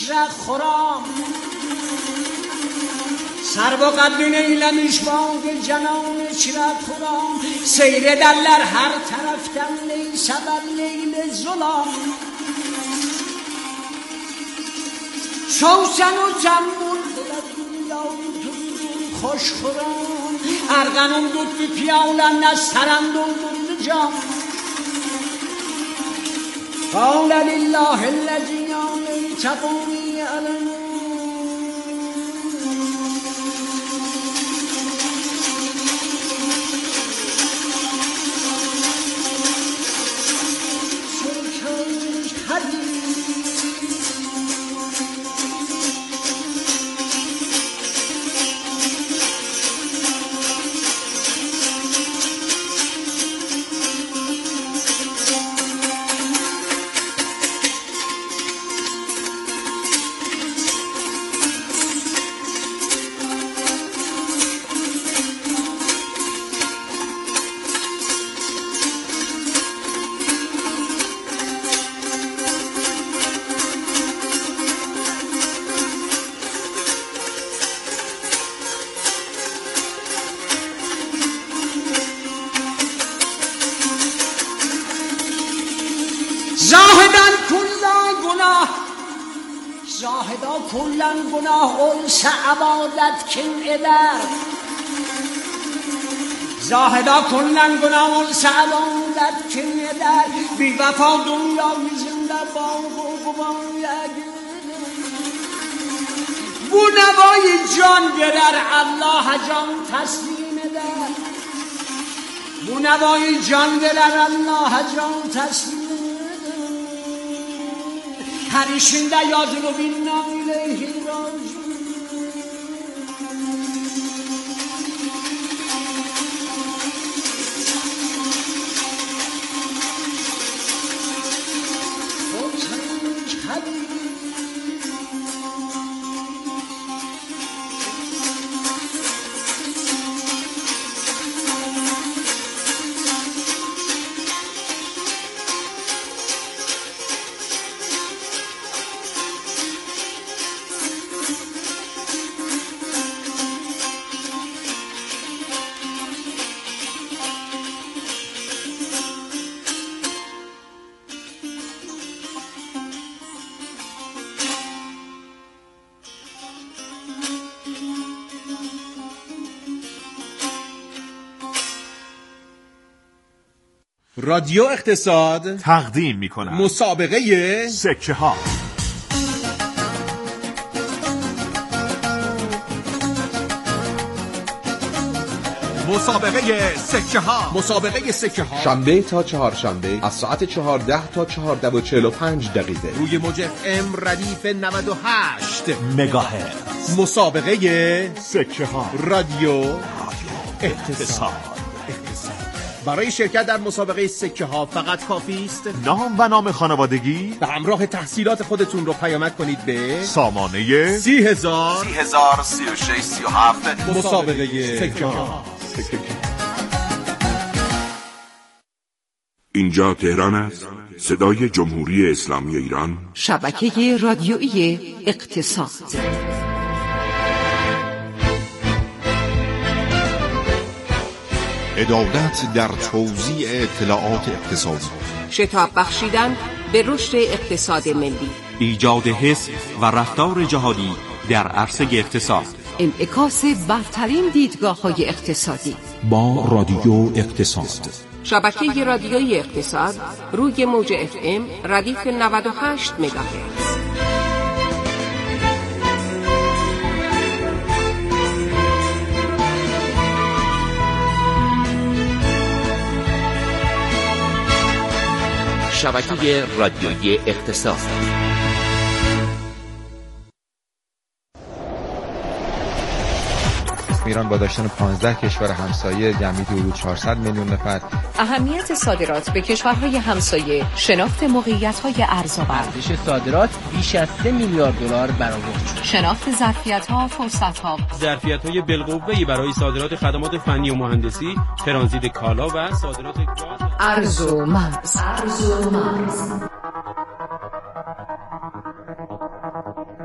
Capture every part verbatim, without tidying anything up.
خورام سر با قدین ایلمیش باگ جنان چرا خورام سیر دلر هر طرفتن لی سبب لیل ظلام شوسن و جنبون دنیا خوش خورام ارغنون دود بی پیالن از سرندون دود جام قال لله الذين تقومي على زاهدا کلن گناه اونس عبادت کن ادر زاهدا کلن گناه اونس عبادت کن ادر بی وفا دنیا زنده باغ و بباید بو نوای جان گرر الله جان تسلیم در بو نوای جان گرر الله جان تسلیم پریشنده یاد رو بینم الیه راجعون رادیو اقتصاد تقدیم می‌کند مسابقه سکه ها. مسابقه سکه ها مسابقه سکه ها شنبه تا چهارشنبه از ساعت چهارده تا چهارده و چهل و پنج دقیقه روی موج اف ام ردیف نود و هشت مگاهرتز. مسابقه سکه ها رادیو اقتصاد. برای شرکت در مسابقه سکه ها فقط کافی است نام و نام خانوادگی به همراه تحصیلات خودتون رو پیامک کنید به سامانه سی هزار سی هزار سی و شش سی و هفت. مسابقه سکه ها. اینجا تهران است، صدای جمهوری اسلامی ایران، شبکه رادیویی اقتصاد. عدالت در توزیع اطلاعات اقتصادی، شتاب بخشیدن به رشد اقتصاد ملی، ایجاد حس و رفتار جهادی در عرصه اقتصاد، انعکاس برترین دیدگاه‌های اقتصادی با رادیو اقتصاد. شبکه رادیویی اقتصاد روی موج اف ام ردیف نود و هشت مگاهرتز. شبکه رادیویی اقتصاد. ایران با داشتن پانزده کشور همسایه جمعی حدود چهارصد میلیون نفر. اهمیت صادرات به کشورهای همسایه، شناخت موقعیت‌های ارزآور. ارزش صادرات بیش از سه میلیارد دلار برآورد شد. شناخت ظرفیت‌ها، فرصت‌ها. ظرفیت‌های بالقوه‌ای برای صادرات خدمات فنی و مهندسی، ترانزیت کالا و صادرات گاز. ارز و مرز. ارز و مرز.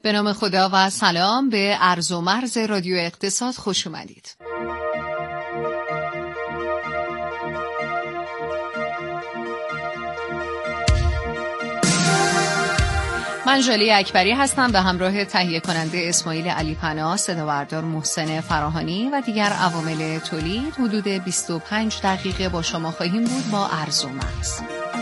به نام خدا و سلام به عرض و مرز رادیو اقتصاد خوش اومدید. من ژالی اکبری هستم به همراه تهیه کننده اسماعیل علی پناه، صداوردار محسن فراهانی و دیگر عوامل تولید حدود بیست و پنج دقیقه با شما خواهیم بود با عرض و مرز.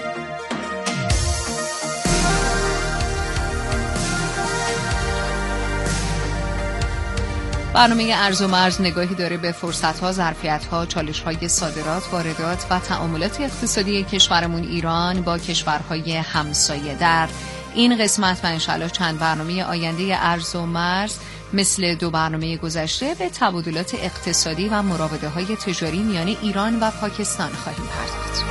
برنامه عرض و مرز نگاهی داره به فرصت‌ها، ظرفیت‌ها، چالش‌های صادرات، واردات و تعاملات اقتصادی کشورمون ایران با کشورهای همسایه. در این قسمت و انشالله چند برنامه آینده عرض و مرز مثل دو برنامه گذشته به تبادلات اقتصادی و مراوده‌های تجاری میان ایران و پاکستان خواهیم پرداخت.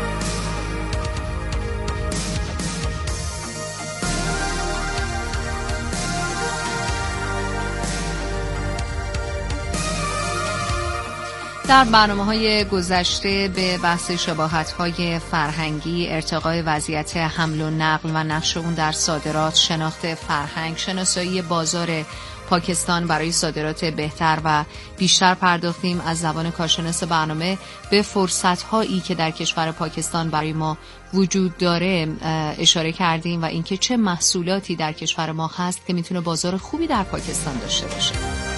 در برنامه‌های گذشته به بحث شباهت‌های فرهنگی، ارتقای وضعیت حمل و نقل و نقش اون در صادرات، شناخت فرهنگ، شناسایی بازار پاکستان برای صادرات بهتر و بیشتر پرداختیم. از زبان کارشناس برنامه به فرصت‌هایی که در کشور پاکستان برای ما وجود داره اشاره کردیم و اینکه چه محصولاتی در کشور ما هست که میتونه بازار خوبی در پاکستان داشته باشه.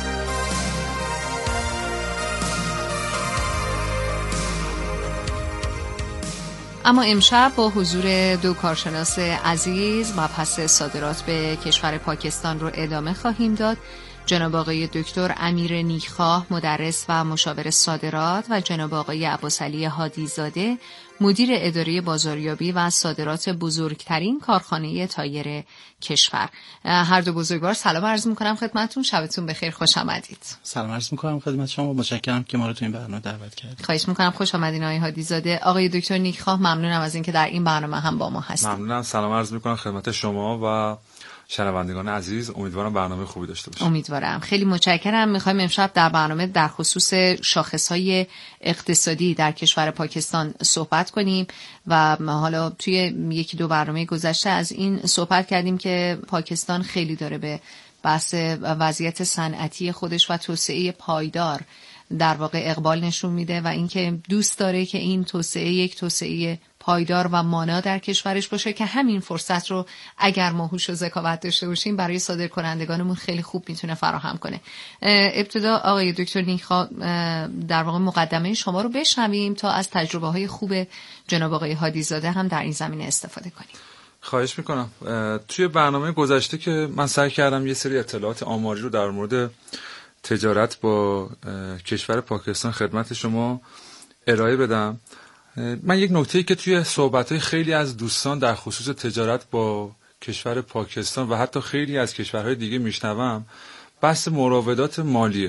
اما امشب با حضور دو کارشناس عزیز مبحث صادرات به کشور پاکستان رو ادامه خواهیم داد. جناب آقای دکتر امیر نیکخواه، مدرس و مشاور صادرات، و جناب آقای عباسعلی هادیزاده، مدیر اداره بازاریابی و صادرات بزرگترین کارخانه تایر کشور. هر دو بزرگوار سلام عرض میکنم خدمتتون. شبتون بخیر، خوش آمدید. سلام عرض میکنم خدمت شما، متشکرم که ما رو تو این برنامه دعوت کردید. خواهش میکنم، خوش آمدین آقای هادیزاده. آقای دکتر نیکخواه ممنونم از اینکه در این برنامه هم با ما هستید. ممنونم، سلام عرض میکنم خدمت شما و شنوندگان عزیز. امیدوارم برنامه خوبی داشته باشیم. امیدوارم. خیلی متشکرم. میخوایم امشب در برنامه در خصوص شاخصهای اقتصادی در کشور پاکستان صحبت کنیم و حالا توی یکی دو برنامه گذشته از این صحبت کردیم که پاکستان خیلی داره به بحث وضعیت صنعتی خودش و توسعه پایدار در واقع اقبال نشون میده و اینکه دوست داره که این توسعه یک توسعه پایدار و مانا در کشورش باشه که همین فرصت رو اگر ما هوش و ذکاوت داشته باشیم برای صادرکنندگانمون خیلی خوب میتونه فراهم کنه. ابتدا آقای دکتر نیکخواه در واقع مقدمه شما رو بشنویم تا از تجربه های خوب جناب آقای هادیزاده هم در این زمینه استفاده کنیم. خواهش میکنم. توی برنامه گذشته که من سعی کردم یه سری اطلاعات آماری رو در مورد تجارت با کشور پاکستان خدمت شما ارائه بدم. من یک نکته‌ای که توی صحبت‌های خیلی از دوستان در خصوص تجارت با کشور پاکستان و حتی خیلی از کشورهای دیگه میشنوم بحث مراودات مالیه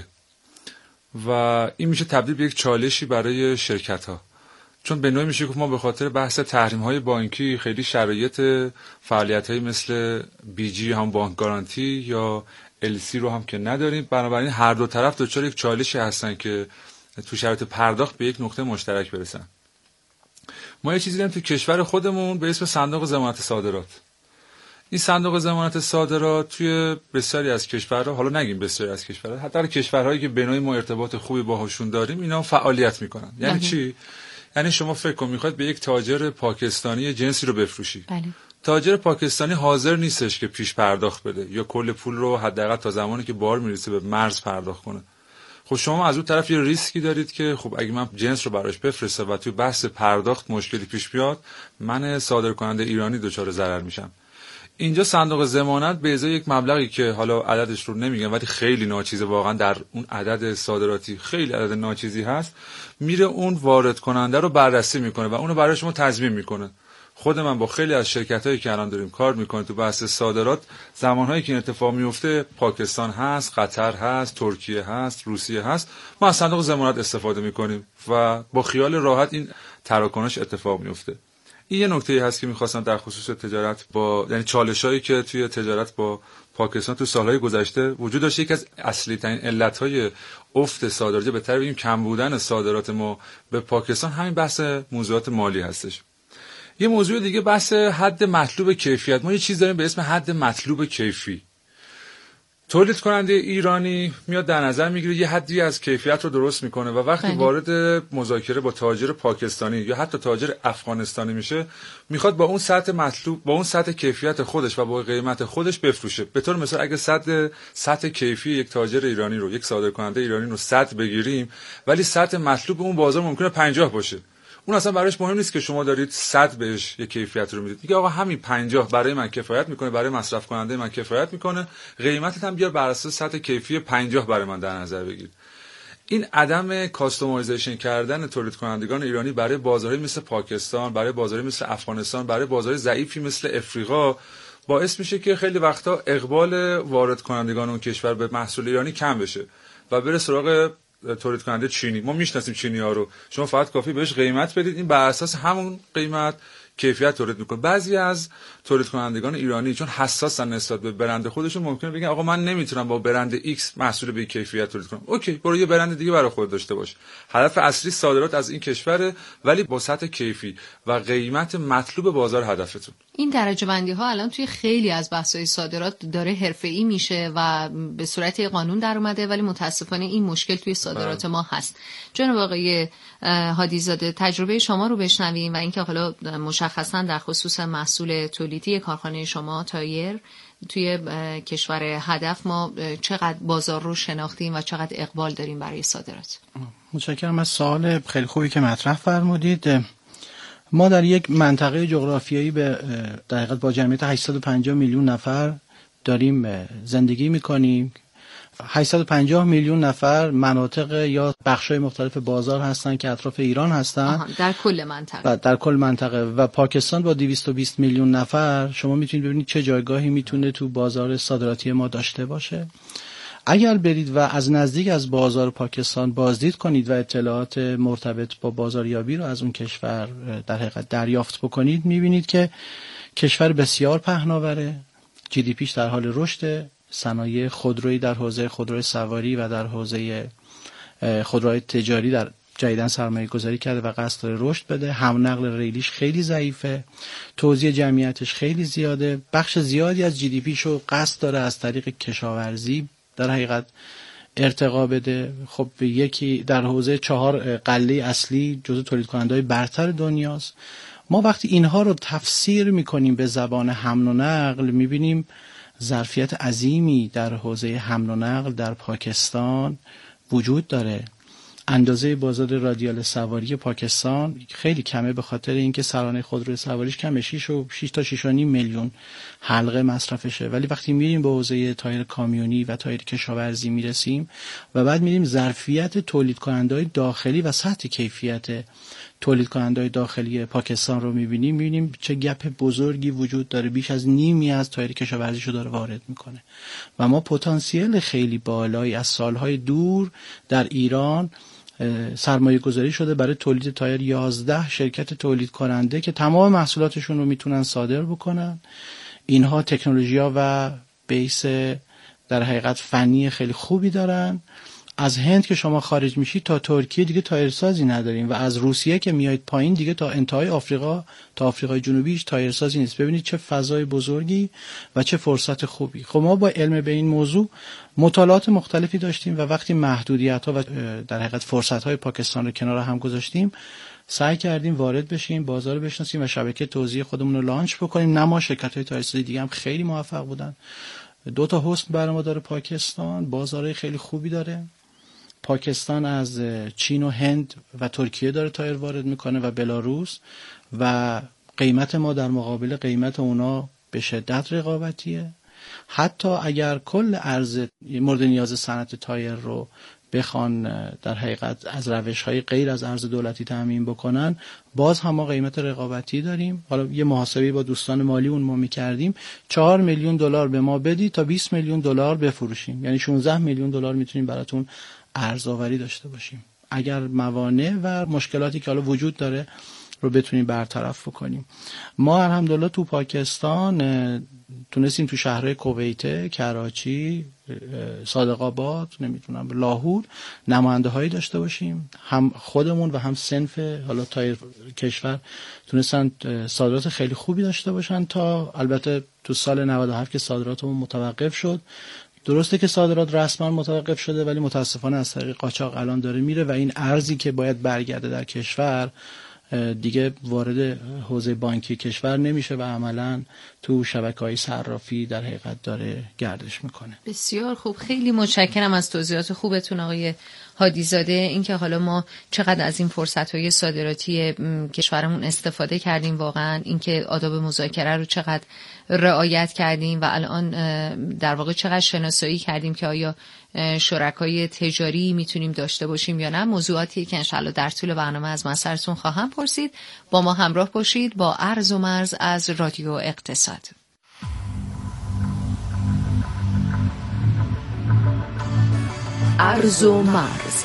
و این میشه تبدیل به یک چالشی برای شرکت‌ها، چون به نوعی میشه گفت ما به خاطر بحث تحریم‌های بانکی خیلی شرایط فعالیت‌های مثل بی جی هم بانک گارانتی یا ال سی رو هم که نداریم، بنابراین هر دو طرف دچار یک چالشی هستن که تو شرایط پرداخت به یک نقطه مشترک برسن. ما یه چیزی داریم تو کشور خودمون به اسم صندوق ضمانت صادرات. این صندوق ضمانت صادرات توی بسیاری از کشورها، حالا نگیم بسیاری از کشورها، حتی در کشورهایی که به نوعی ما ارتباط خوبی باهاشون داریم، اینا فعالیت میکنن. یعنی چی؟ یعنی شما فکر کن میخواد به یک تاجر پاکستانی جنسی رو بفروشی. بله. تاجر پاکستانی حاضر نیستش که پیش پرداخت بده یا کل پول رو حداقل تا زمانی که بار میرسه به مرز پرداخت کنه. خب شما از اون طرف یه ریسکی دارید که خب اگه من جنس رو براش بفرستم و توی بحث پرداخت مشکلی پیش بیاد، من صادرکننده ایرانی دچار ضرر میشم. اینجا صندوق ضمانت به ازای یک مبلغی که حالا عددش رو نمیگم ولی خیلی ناچیزه، واقعا در اون عدد صادراتی خیلی عدد ناچیزی هست، میره اون وارد کننده رو بررسی میکنه و اونو برای شما تضمین میکنه. خود من با خیلی از شرکتایی که الان داریم کار میکنیم تو بحث صادرات، زمانهایی که این اتفاق میفته پاکستان هست، قطر هست، ترکیه هست، روسیه هست، ما از صندوق ضمانت استفاده میکنیم و با خیال راحت این تراکنش اتفاق میفته. این یه نکته‌ای هست که می‌خواستم در خصوص تجارت با، یعنی چالشایی که توی تجارت با پاکستان تو سالهای گذشته وجود داشت. یکی از اصلی ترین علت‌های افت صادرات، بهتر بگیم کم بودن صادرات ما به پاکستان، همین بحث موضوعات مالی هستش. یه موضوع دیگه بحث حد مطلوب کیفیت. ما یه چیز داریم به اسم حد مطلوب کیفی. تولید کننده ایرانی میاد در نظر میگیره یه حدی از کیفیت رو درست میکنه و وقتی بله. وارد مذاکره با تاجر پاکستانی یا حتی تاجر افغانستانی میشه، میخواد با اون سطح مطلوب، با اون سطح کیفیت خودش و با قیمت خودش بفروشه. به طور مثال اگه سطح سطح کیفی یک تاجر ایرانی رو، یک صادرکننده ایرانی رو صد بگیریم، ولی سطح مطلوب اون بازار ممکنه پنجاه باشه، اون اصلا براش مهم نیست که شما دارید صد بهش یک کیفیت رو میدید. میگه آقا همین پنجاه برای من کفایت میکنه، برای مصرف کننده من کفایت میکنه، قیمتت هم بیار بر اساس سطح کیفی پنجاه برای من در نظر بگیر. این عدم کاستومایزیشن کردن تولید کنندگان ایرانی برای بازارهای مثل پاکستان، برای بازارهای مثل افغانستان، برای بازارهای ضعیفی مثل افریقا باعث میشه که خیلی وقتا اقبال وارد کنندگان اون کشور به محصول ایرانی کم بشه و بره سراغ تولید کننده چینی. ما میشناسیم چینی‌ها رو، شما فقط کافی بهش قیمت بدید، این بر اساس همون قیمت کیفیت تولید میکنه. بعضی از تولید کنندگان ایرانی چون حساسن نسبت به برند خودشون، ممکنه بگن آقا من نمیتونم با برند ایکس محصول به کیفیت تولید کنم. اوکی، برو یه برند دیگه برای خودت داشته باش. هدف اصلی صادرات از این کشوره، ولی با سطح کیفی و قیمت مطلوب بازار هدفتون. این درجه بندی ها الان توی خیلی از بحث‌های صادرات داره حرفه‌ای میشه و به صورت قانون در اومده، ولی متاسفانه این مشکل توی صادرات ما هست. جناب آقای هادی‌زاده، تجربه شما رو بشنویم و اینکه حالا مشخصا در خصوص محصول تولیدی کارخانه شما تایر توی کشور هدف ما چقدر بازار رو شناختیم و چقدر اقبال داریم برای صادرات. متشکرم از سوال خیلی خوبی که مطرح فرمودید. ما در یک منطقه جغرافیایی به در حقیقت با جمعیت هشتصد و پنجاه میلیون نفر داریم زندگی میکنیم. هشتصد و پنجاه میلیون نفر مناطق یا بخش‌های مختلف بازار هستن که اطراف ایران هستن در کل منطقه. و در کل منطقه و پاکستان با دویست و بیست میلیون نفر، شما میتونید ببینید چه جایگاهی میتونه تو بازار صادراتی ما داشته باشه. اگر برید و از نزدیک از بازار پاکستان بازدید کنید و اطلاعات مرتبط با بازاریابی رو از اون کشور در حقیقت دریافت بکنید، میبینید که کشور بسیار پهناوره، جی دی پیش در حال رشد، صنایع خودرویی در حوزه خودروی سواری و در حوزه خودروهای تجاری در جدیداً سرمایه گذاری کرده و قصد داره رشد بده. هم نقل ریلیش خیلی ضعیفه، توزیع جمعیتش خیلی زیاده، بخش زیادی از جی دی پیشو قصد داره از طریق کشاورزی در حقیقت ارتقا بده. خب یکی در حوزه چهار قله اصلی جزو تولید کننده‌های برتر دنیاست. ما وقتی اینها رو تفسیر میکنیم به زبان حمل و نقل، میبینیم ظرفیت عظیمی در حوزه حمل و نقل در پاکستان وجود داره. اندازه بازار رادیال سواری پاکستان خیلی کمه به خاطر اینکه سرانه خودروی سواریش کمه، شش و شش تا شش و نیم میلیون حلقه مصرفشه. ولی وقتی میریم به حوزه تایر کامیونی و تایر کشاورزی میرسیم و بعد میریم ظرفیت تولید کننده‌های داخلی و سطح کیفیت تولید کننده‌های داخلی پاکستان رو میبینیم، میبینیم چه گپ بزرگی وجود داره. بیش از نیمی از تایر کشاورزیشو داره وارد میکنه و ما پتانسیل خیلی بالایی از سالهای دور در ایران سرمایه گذاری شده برای تولید تایر. یازده شرکت تولید کننده که تمام محصولاتشون رو میتونن صادر بکنن. اینها تکنولوژیا و بیس در حقیقت فنی خیلی خوبی دارن. از هند که شما خارج میشید تا ترکیه دیگه تایرسازی نداریم و از روسیه که میایید پایین دیگه تا انتهای آفریقا تا آفریقای جنوبیش تایرسازی نیست. ببینید چه فضای بزرگی و چه فرصت خوبی. خب ما با علم به این موضوع مطالعات مختلفی داشتیم و وقتی محدودیت‌ها و در حقیقت فرصت‌های پاکستان رو کنار هم گذاشتیم، سعی کردیم وارد بشیم، بازار رو بشناسیم و شبکه توزیع خودمون رو لانچ بکنیم. نه ما، شرکت‌های تایرسازی دیگه هم خیلی موفق بودن. دو تا هست برای ما داره پاکستان، بازارهای خیلی خوبی داره. پاکستان از چین و هند و ترکیه داره تایر وارد میکنه و بلاروس و قیمت ما در مقابل قیمت اونا به شدت رقابتیه. حتی اگر کل ارز مورد نیاز صنعت تایر رو بخوان در حقیقت از روش‌های غیر از ارز دولتی تامین بکنن، باز هم ما قیمت رقابتی داریم. حالا یه محاسبه با دوستان مالی اون ما می‌کردیم، چهار میلیون دلار به ما بدی تا بیست میلیون دلار بفروشیم، یعنی شانزده میلیون دلار میتونیم براتون ارزآوری داشته باشیم اگر موانع و مشکلاتی که حالا وجود داره رو بتونیم برطرف بکنیم. ما الحمدلله تو پاکستان تونستیم تو شهرهای کویت، کراچی، صادق آباد، نمیتونم لاهور نماینده هایی داشته باشیم. هم خودمون و هم صنف حالا تایر کشور تونستن صادرات خیلی خوبی داشته باشن تا البته تو سال نود و هفت که صادراتمون متوقف شد درسته که صادرات رسما متوقف شده، ولی متاسفانه از طریق قاچاق الان داره میره و این ارزی که باید برگرده در کشور دیگه وارد حوزه بانکی کشور نمیشه و عملاً تو شبکه‌های صرافی در حقیقت داره گردش میکنه. بسیار خوب، خیلی متشکرم از توضیحات خوبتون آقای هادیزاده. اینکه حالا ما چقدر از این فرصت‌های صادراتی کشورمون استفاده کردیم، واقعاً اینکه آداب مذاکره رو چقدر رعایت کردیم و الان در واقع چقدر شناسایی کردیم که آیا شرکای تجاری میتونیم داشته باشیم یا نه، موضوعاتی که انشالله در طول برنامه از من سرتون خواهم پرسید. با ما همراه باشید با عرض و مرز از رادیو اقتصاد. عرض و مرز.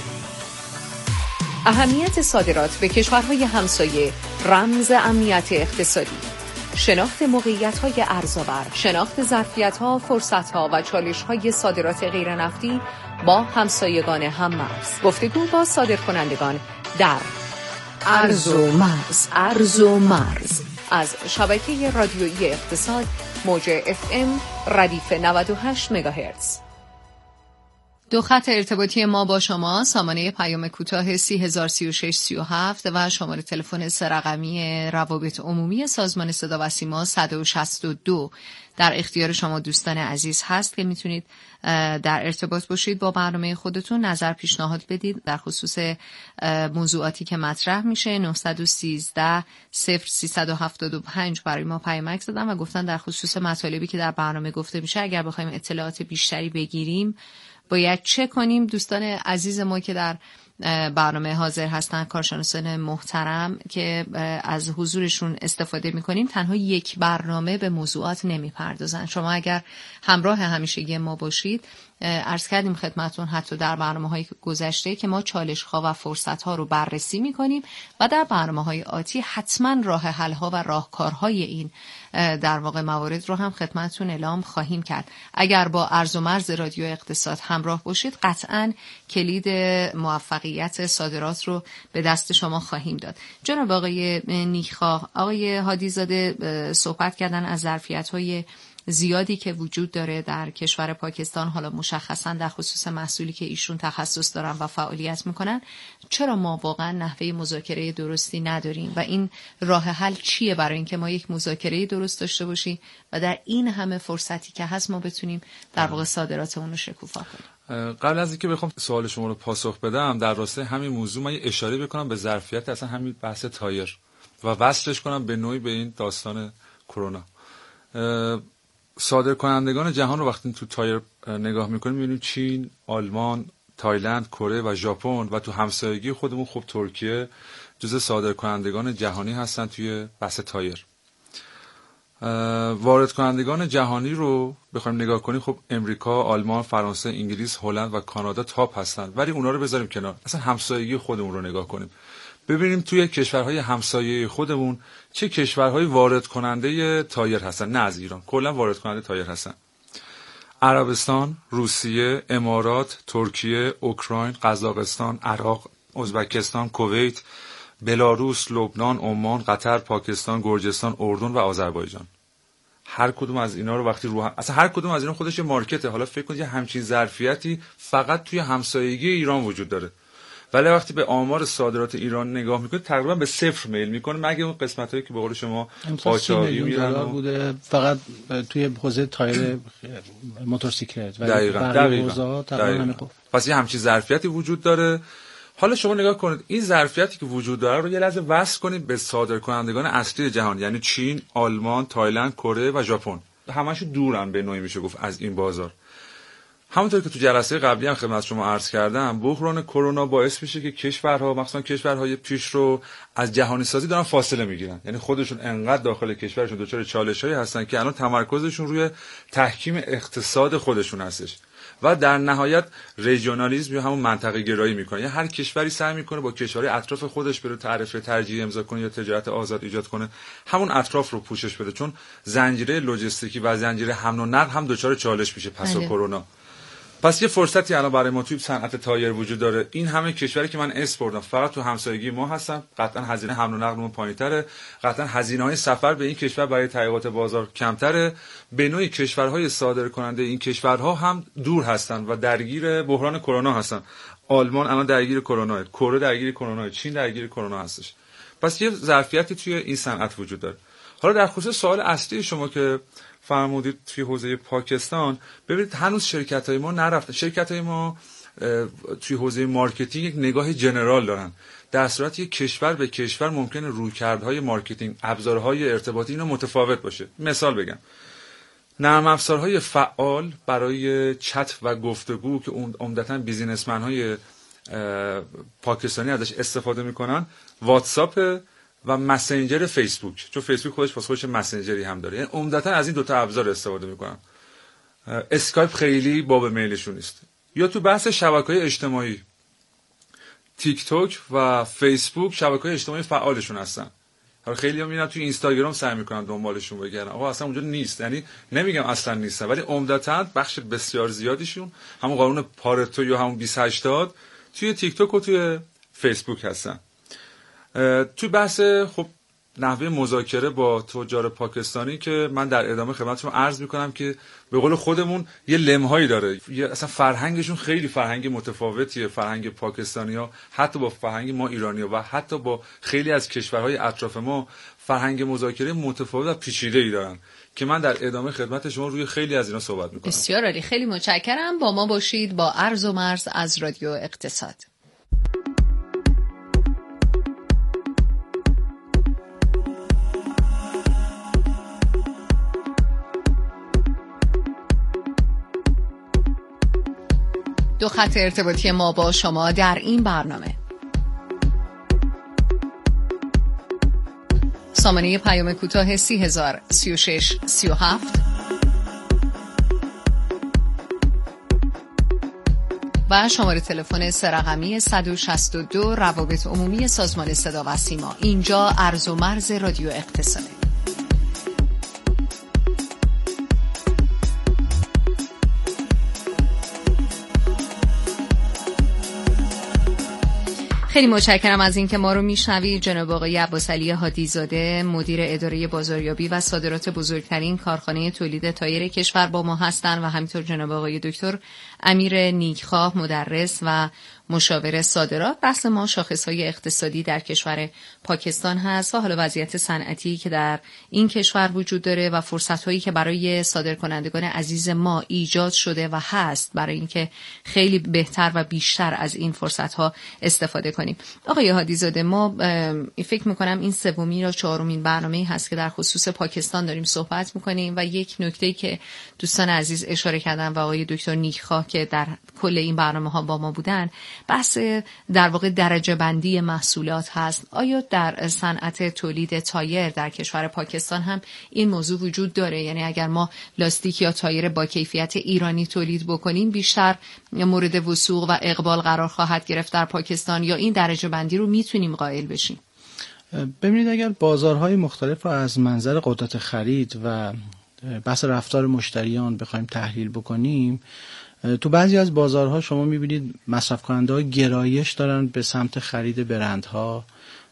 اهمیت صادرات به کشورهای همسایه رمز امنیت اقتصادی. شناخت موقعیت‌های ارزآور، شناخت ظرفیت‌ها، فرصت‌ها و چالش‌های صادرات غیرنفتی با همسایگان هم‌مرز. گفتگو با صادرکنندگان در عرض و مرز. عرض و مرز از شبکه رادیویی اقتصاد، موج اف ام ردیف نود و هشت مگاهرتز. دو خط ارتباطی ما با شما، سامانه پیام کوتاه سی هزار سی و شش سی و هفت و شماره تلفن سه رقمی روابط عمومی سازمان صدا و سیما صد و شصت و دو در اختیار شما دوستان عزیز هست که میتونید در ارتباط باشید با برنامه خودتون، نظر پیشنهاد بدید در خصوص موضوعاتی که مطرح میشه. نه یک سه صفر سه هفت پنج برای ما پیامک زدن و گفتن در خصوص مطالبی که در برنامه گفته میشه اگر بخوایم اطلاعات بیشتری بگیریم باید چه کنیم. دوستان عزیز ما که در برنامه حاضر هستن، کارشناسان محترم که از حضورشون استفاده میکنیم، تنها یک برنامه به موضوعات نمیپردازن. شما اگر همراه همیشگی ما باشید، عرض کردیم خدمتون حتی در برنامه‌های گذشته که ما چالش‌ها و فرصت‌ها رو بررسی می‌کنیم و در برنامه‌های آتی حتما راه حل‌ها و راهکارهای این در واقع موارد رو هم خدمتون اعلام خواهیم کرد. اگر با عرض و مرز رادیو اقتصاد همراه باشید، قطعاً کلید موفقیت صادرات رو به دست شما خواهیم داد. جناب آقای نیکخواه، آقای هادیزاده صحبت کردن از ظرفیت‌های زیادی که وجود داره در کشور پاکستان، حالا مشخصا در خصوص محصولی که ایشون تخصص دارن و فعالیت میکنن. چرا ما واقعا نحوه مذاکره درستی نداریم و این راه حل چیه برای اینکه ما یک مذاکره درست داشته باشیم و در این همه فرصتی که هست ما بتونیم در واقع صادراتمون رو شکوفا کنیم؟ قبل از اینکه بخوام سوال شما رو پاسخ بدم، در راستای همین موضوع من اشاره بکنم به ظرفیت اصلا همین بحث تایر و وصلش کنم به نوعی به این داستان کرونا. صادرکنندگان جهان رو وقتی تو تایر نگاه میکنیم میبینیم چین، آلمان، تایلند، کره و ژاپن و تو همسایگی خودمون خب ترکیه جزو صادرکنندگان جهانی هستن توی بحث تایر. وارد کنندگان جهانی رو بخوایم نگاه کنیم، خب امریکا، آلمان، فرانسه، انگلیس، هلند و کانادا تاپ هستن، ولی اونا رو بذاریم کنار، اصلا همسایگی خودمون رو نگاه کنیم، ببینیم توی کشورهای همسایه خودمون چه کشورهای وارد کننده تایر هستن. نه از ایران، کلا وارد کننده تایر هستن. عربستان، روسیه، امارات، ترکیه، اوکراین، قزاقستان، عراق، ازبکستان، کویت، بلاروس، لبنان، عمان، قطر، پاکستان، گرجستان، اردن و آذربایجان. هر کدوم از اینا رو وقتی رو هم... اصلا هر کدوم از اینا خودش یه مارکته. حالا فکر کنید یه همچین ظرفیتی فقط توی همسایگی ایران وجود داره، ولی وقتی به آمار صادرات ایران نگاه میکنید تقریبا به صفر میل میکنه، مگه اون قسمتایی که به قول شما قاچاقی میرن بوده فقط توی حوزه تایر موتورسیکلت و دقیقاً دقیقاً, دقیقاً. پس یه همچین ظرفیتی وجود داره. حالا شما نگاه کنید این ظرفیتی که وجود داره رو یه لحظه وصل کنید به صادرکنندگان اصلی جهان، یعنی چین، آلمان، تایلند، کره و ژاپن. همشون دورن به نوعی میشه گفت از این بازار. همونطور که تو جلسه قبلی هم خدمت شما عرض کردم، بحران کرونا باعث میشه که کشورها، مخصوصا کشورهای پیشرو، از جهانی سازی دارن فاصله میگیرن. یعنی خودشون انقدر داخل کشورشون دچار چالش‌هایی هستن که الان تمرکزشون روی تحکیم اقتصاد خودشون هستش و در نهایت ریژیونالیسم یا همون منطقه گرایی میکنه. یعنی هر کشوری سعی میکنه با کشورهای اطراف خودش بره تعرفه ترجیحی امضا کنه یا تجارت آزاد ایجاد کنه، همون اطراف رو پوشش بده، چون زنجیره لوجستیکی و زنجیره حمل و نقل هم دچار چالش میشه پس از کرونا. پس یه فرصتی الان برای ما توی صنعت تایر وجود داره. این همه کشوری که من اسم بردم فقط تو همسایگی ما هستن، قطعا هزینه حمل و نقلمون پایین‌تره، قطعا هزینه‌های سفر به این کشور برای تحقیقات بازار کمتره. به نوعی کشورهای صادرکننده این کشورها هم دور هستن و درگیر بحران کرونا هستن. آلمان الان درگیر کرونا، کره درگیر کرونا، چین درگیر کرونا هستش. پس یه ظرفیتی توی این صنعت وجود داره. حالا در خصوص سوال اصلی شما که فرمودید توی حوزه پاکستان، ببینید هنوز شرکت‌های ما نرفتن. شرکت‌های ما توی حوزه مارکتینگ یک نگاه جنرال دارن، در صورتی که کشور به کشور ممکنه رویکردهای مارکتینگ، ابزارهای ارتباطی اینا متفاوت باشه. مثال بگم، نرم افزارهای فعال برای چت و گفتگو که عمدتاً بیزینسمن‌های پاکستانی ازش استفاده میکنن، واتساپ و مسنجر فیسبوک، چون فیسبوک خودش واسه خودش مسنجری هم داره، یعنی عمدتاً از این دوتا ابزار استفاده میکنن. اسکایپ خیلی باب میلشون نیست. یا تو بحث شبکه‌های اجتماعی، تیک توک و فیسبوک شبکه‌های اجتماعی فعالشون هستن. حالا خیلی‌ها میرن تو اینستاگرام سعی میکنن دنبالشون بگردن، آقا اصلا اونجا نیست. یعنی نمیگم اصلا نیستن، ولی عمدتاً بخش بسیار زیادیشون همون قانون پارتو یا همون بیست هشتاد توی تیک توک و توی فیسبوک هستن. توی بحث خب نحوه مذاکره با تجار پاکستانی که من در ادامه خدمتتون عرض میکنم که به قول خودمون یه لمهایی داره، یه اصلا فرهنگشون خیلی فرهنگ متفاوتیه، فرهنگ پاکستانی‌ها حتی با فرهنگ ما ایرانی‌ها و حتی با خیلی از کشورهای اطراف ما فرهنگ مذاکره متفاوت و پیچیده‌ای دارن که من در ادامه خدمت شما روی خیلی از اینا صحبت میکنم. بسیار عالی، خیلی متشکرم. با ما باشید با عرض و مرز از رادیو اقتصاد. دو خط ارتباطی ما با شما در این برنامه: سامانه پیام کوتاه سی هزار سی و شش سی و هفت و شماره تلفن سه رقمی صد و شصت و دو روابط عمومی سازمان صدا و سیما. اینجا عرض و مرز رادیو اقتصاده. خیلی متشکرم از اینکه ما رو میشنوید. جناب آقای عباسعلی هادی‌زاده، مدیر اداره بازاریابی و صادرات بزرگترین کارخانه تولید تایر کشور با ما هستند و همینطور جناب آقای دکتر امیر نیکخواه، مدرس و مشاور صادرات. بحث ما شاخص‌های اقتصادی در کشور پاکستان هست و حالا وضعیت صنعتی که در این کشور وجود داره و فرصت‌هایی که برای صادرکنندگان عزیز ما ایجاد شده و هست برای اینکه خیلی بهتر و بیشتر از این فرصت‌ها استفاده کنیم. آقای هادی‌زاده، ما فکر می‌کنم این سومین یا چهارمین برنامه‌ای هست که در خصوص پاکستان داریم صحبت می‌کنیم و یک نکته‌ای که دوستان عزیز اشاره کردن و آقای دکتر نیکخواه که در کل این برنامه‌ها با ما بودن، بحث در واقع درجه بندی محصولات هست. آیا در صنعت تولید تایر در کشور پاکستان هم این موضوع وجود داره؟ یعنی اگر ما لاستیک یا تایر با کیفیت ایرانی تولید بکنیم بیشتر مورد وثوق و اقبال قرار خواهد گرفت در پاکستان، یا این درجه بندی رو میتونیم قائل بشیم؟ ببینید، اگر بازارهای مختلف رو از منظر قدرت خرید و بحث رفتار مشتریان بخوایم تحلیل بکنیم، تو بعضی از بازارها شما میبینید مصرف کننده ها گرایش دارن به سمت خرید برندها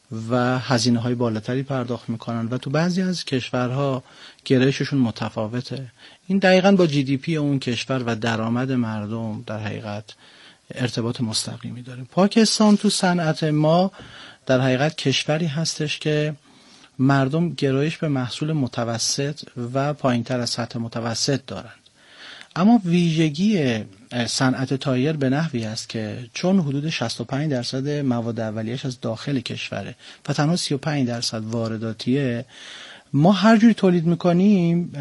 و هزینه های بالاتری پرداخت میکنن و تو بعضی از کشورها گرایششون متفاوته. این دقیقاً با جی دی پی اون کشور و درآمد مردم در حقیقت ارتباط مستقیمی داره. پاکستان تو صنعت ما در حقیقت کشوری هستش که مردم گرایش به محصول متوسط و پایینتر از سطح متوسط دارن. اما ویژگی صنعت تایر به نحوی است که چون حدود شصت و پنج درصد مواد اولیه‌اش از داخل کشوره و تنها سی و پنج درصد وارداتیه، ما هر جوری تولید میکنیم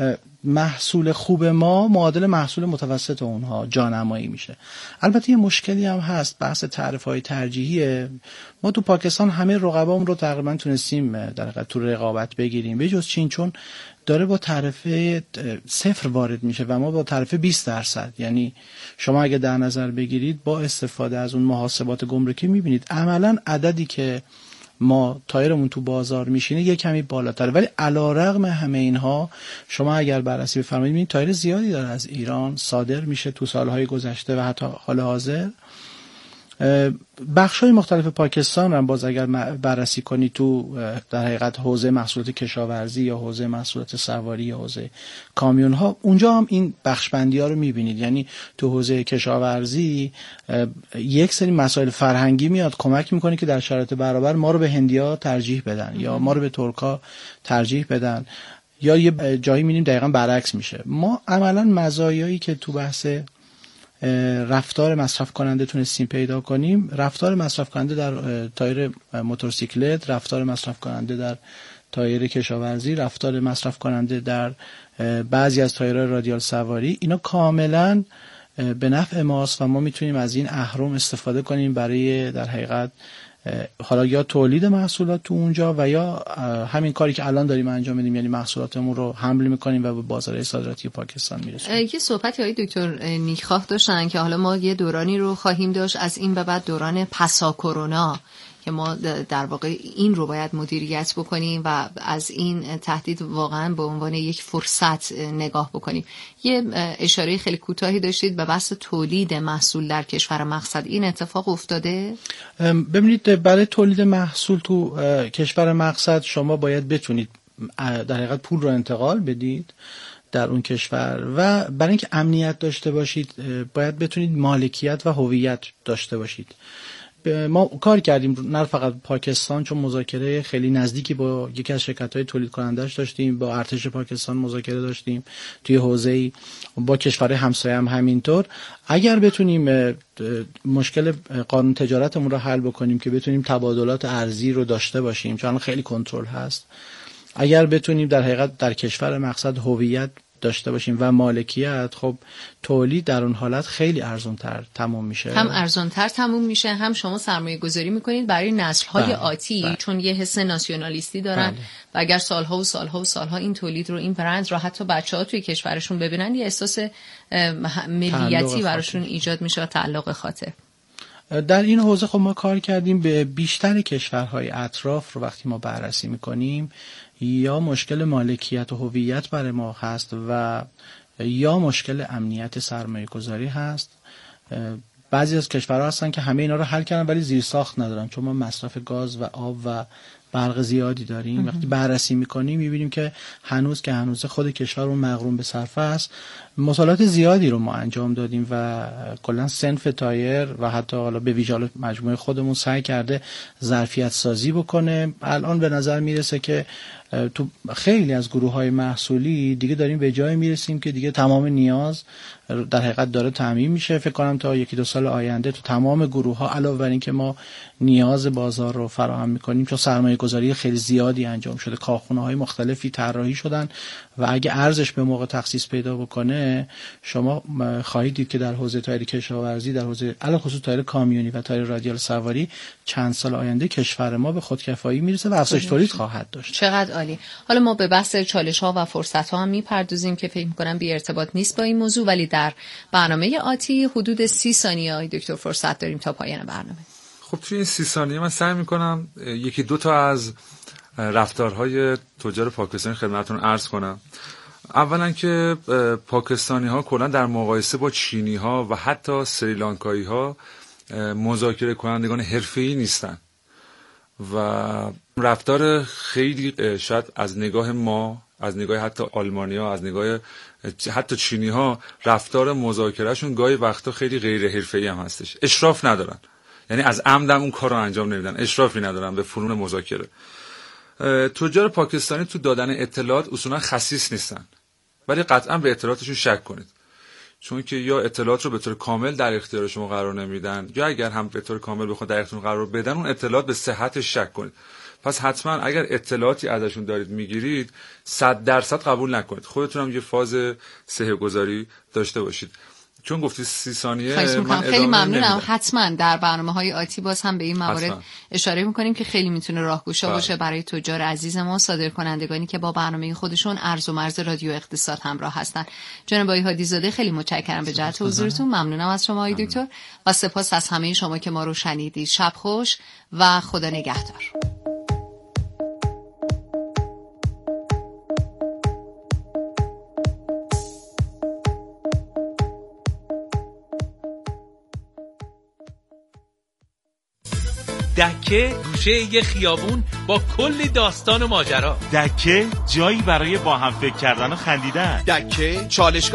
محصول خوب ما معادل محصول متوسط اونها جانمایی میشه. البته یه مشکلی هم هست، بحث تعرفه‌های ترجیحیه. ما تو پاکستان همه رقبامون رو تقریبا تونستیم در حقیقت تو رقابت بگیریم، به جز چین، چون داره با تعرفه صفر وارد میشه و ما با تعرفه بیست درصد. یعنی شما اگه در نظر بگیرید با استفاده از اون محاسبات گمرکی میبینید عملا عددی که ما تایرمون تو بازار میشینه یه کمی بالاتر. ولی علیرغم همه اینها شما اگر بررسی بفرمایید این تایر زیادی داره از ایران صادر میشه تو سالهای گذشته و حتی حال حاضر. بخش‌های مختلف پاکستان هم باز اگر بررسی کنی تو در حقیقت حوزه محصولات کشاورزی یا حوزه محصولات سواری یا حوزه کامیون ها، اونجا هم این بخشبندی ها رو میبینید. یعنی تو حوزه کشاورزی یک سری مسائل فرهنگی میاد کمک میکنه که در شرایط برابر ما رو به هندیا ترجیح بدن یا ما رو به ترکا ترجیح بدن، یا یه جایی میبینیم دقیقاً برعکس میشه. ما عملاً مزایایی که تو بحث رفتار مصرف کننده تونستیم پیدا کنیم، رفتار مصرف کننده در تایر موتورسیکلت، رفتار مصرف کننده در تایر کشاورزی، رفتار مصرف کننده در بعضی از تایرهای رادیال سواری، اینا کاملا به نفع ماست و ما میتونیم از این اهرم استفاده کنیم برای در حقیقت حالا یا تولید محصولات تو اونجا و یا همین کاری که الان داریم انجام میدیم، یعنی محصولاتمون رو حمل میکنیم و به بازارهای صادراتی پاکستان میرسونیم. یه صحبتی های دکتر نیکخواه داشتن که حالا ما یه دورانی رو خواهیم داشت از این به بعد، دوران پسا کرونا، که ما در واقع این رو باید مدیریت بکنیم و از این تهدید واقعا به عنوان یک فرصت نگاه بکنیم. یه اشاره خیلی کوتاهی داشتید به بحث تولید محصول در کشور مقصد، این اتفاق افتاده؟ ببینید برای تولید محصول تو کشور مقصد شما باید بتونید در حقیقت پول رو انتقال بدید در اون کشور و برای اینکه امنیت داشته باشید باید بتونید مالکیت و هویت داشته باشید. ما کار کردیم نه فقط پاکستان، چون مذاکره خیلی نزدیکی با یکی از شرکت‌های تولید کننده‌اش داشتیم، با ارتش پاکستان مذاکره داشتیم توی حوزه‌ای، با کشورهای همسایه هم همینطور. اگر بتونیم مشکل قانون تجارتمون رو حل بکنیم که بتونیم تبادلات ارزی رو داشته باشیم، چون خیلی کنترل هست، اگر بتونیم در حقیقت در کشور مقصد هویت داشته باشیم و مالکیت، خب تولید در اون حالت خیلی ارزان‌تر تموم میشه. هم ارزان‌تر تموم میشه، هم شما سرمایه گذاری میکنید برای نسل‌های بله. آتی بله. چون یه حس ناسیونالیستی دارن بله. و اگر سالها و سالها و سالها این تولید رو، این برند رو حتی بچه‌ها توی کشورشون ببینن، یه احساس ملیتی براشون ایجاد میشه و تعلق خاطر. در این حوزه خب ما کار کردیم به بیشتر کشورهای اطراف رو وقتی ما بررسی میکنیم، یا مشکل مالکیت و هویت برای ما هست و یا مشکل امنیت سرمایه گذاری هست. بعضی از کشورها هستن که همه اینا رو حل کردن ولی زیر ساخت ندارن، چون ما مصرف گاز و آب و برق زیادی داریم. وقتی بررسی میکنیم میبینیم که هنوز که هنوز خود کشورمون مغروم به صرفه است. مطالعات زیادی رو ما انجام دادیم و کلا صنف تایر و حتی حالا به ویژه مجموعه خودمون سعی کرده ظرفیت سازی بکنه. الان به نظر میرسه که تو خیلی از گروه‌های محصولی دیگه داریم به جای میرسیم که دیگه تمام نیاز در حقیقت داره تامین میشه. فکر کنم تا یکی دو سال آینده تو تمام گروه‌ها علاوه بر این که ما نیاز بازار رو فراهم میکنیم، چون سرمایه گذاری خیلی زیادی انجام شده، کارخونه‌های مختلفی طراحی شدن و اگه ارزش به موقع تخصیص پیدا بکنه، شما خواهید دید که در حوزه تایر کشاورزی، در حوزه علاوه خصوص تایر کامیونی و تایر رادیال سواری چند سال آینده کشور ما به خودکفایی میرسه و افزایش تولید خواهد داشت. چقدر عالی. حالا ما به بحث چالش‌ها و فرصت‌ها هم میپردازیم که فکر می‌کنم بی ارتباط نیست با این موضوع، ولی در برنامه آتی حدود سی ثانیه های دکتر فرصت داریم تا پایان برنامه. خب توی این سی ثانیه من سعی می‌کنم یکی دو تا از رفتارهای تجار پاکستانی خدمتتون عرض کنم. اولا که پاکستانی‌ها کلا در مقایسه با چینی‌ها و حتی سریلانکایی‌ها مذاکره کنندگان حرفه‌ای نیستن و رفتار خیلی شاید از نگاه ما، از نگاه حتی آلمانی‌ها، از نگاه حتی چینی‌ها، رفتار مذاکرهشون گاهی وقتا خیلی غیر حرفه‌ای هم هستش. اشراف ندارن، یعنی از عمدم اون کار رو انجام نمیدن، اشرافی ندارن به فنون مذاکره. تجار پاکستانی تو دادن اطلاعات اصولا خسیس نیستن، ولی قطعا به اطلاعاتشون شک کنید، چون که یا اطلاعات رو به طور کامل در اختیار شما قرار نمیدن، یا اگر هم به طور کامل بخواد در اختیار قرار بدن، اون اطلاعات به صحتش شک کنید. پس حتما اگر اطلاعاتی ازشون دارید میگیرید، صد درصد قبول نکنید، خودتون هم یه فاز صحه گذاری داشته باشید. چون گفتی سی ثانیه من خیلی ممنونم. حتما در برنامه‌های آتی باز هم به این موارد حتما اشاره می‌کنیم که خیلی میتونه راهگشا باشه برای تجار عزیز ما، صادرکنندگانی که با برنامه خودشون ارز و مرز رادیو اقتصاد همراه هستن. جناب آقای هادی زاده خیلی متشکرم به جهت حضورتون. ممنونم از شما آقای دکتر و سپاس از همه شما که ما رو شنیدید. شب خوش و خدا نگهدار. دکه گوشه یه خیابون با کلی داستان و ماجرا. دکه جایی برای با هم فکر کردن و خندیدن. دکه چالشگاه